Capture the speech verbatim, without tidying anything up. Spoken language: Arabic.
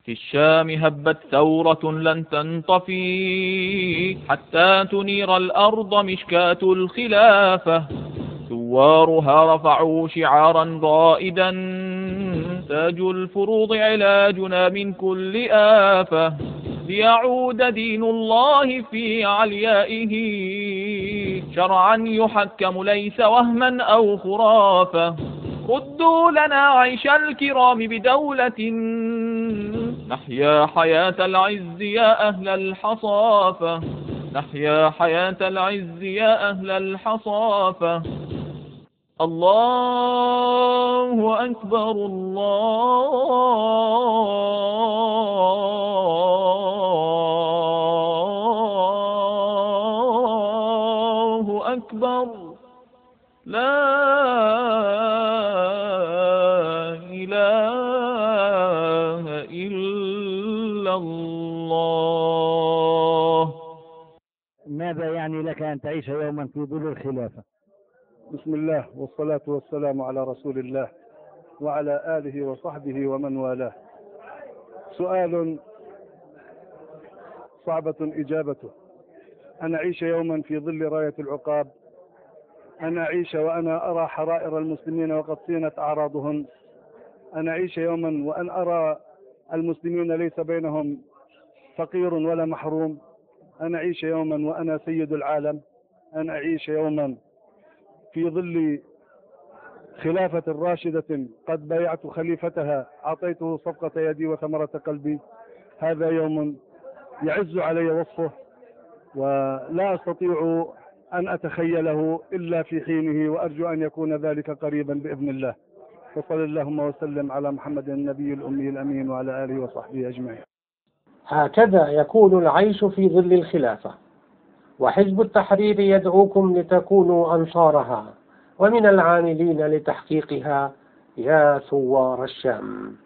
في الشام هبت ثورة لن تنطفي حتى تنير الأرض مشكاة الخلافة. ثوارها رفعوا شعارا رائدا: تاج الفروض علاجنا من كل آفة. ليعود دين الله في عليائه شرعا يحكم ليس وهما أو خرافة. ردوا لنا عيش الكرام بدولة نحيا حياة العز يا أهل الحصافة. نحيا حياة العز يا أهل الحصافة. الله أكبر الله أكبر. لا إله إلا الله. ماذا يعني لك أن تعيش يوما في ظل الخلافة؟ بسم الله والصلاة والسلام على رسول الله وعلى آله وصحبه ومن والاه. سؤال صعبة إجابته. أن أعيش يوما في ظل راية العقاب، أن أعيش وأنا أرى حرائر المسلمين وقد صينت أعراضهم، أن أعيش يوما وأن أرى المسلمين ليس بينهم فقير ولا محروم، أن أعيش يوما وأنا سيد العالم، أن أعيش يوما في ظل خلافة راشدة قد بايعت خليفتها، أعطيته صفقة يدي وثمرة قلبي. هذا يوم يعز علي وصفه ولا أستطيع أن أتخيله إلا في حينه، وأرجو أن يكون ذلك قريبا بإذن الله. وصل اللهم وسلم على محمد النبي الأمي الأمين وعلى آله وصحبه أجمعين. هكذا يكون العيش في ظل الخلافة، وحزب التحرير يدعوكم لتكونوا أنصارها ومن العاملين لتحقيقها يا ثوار الشام.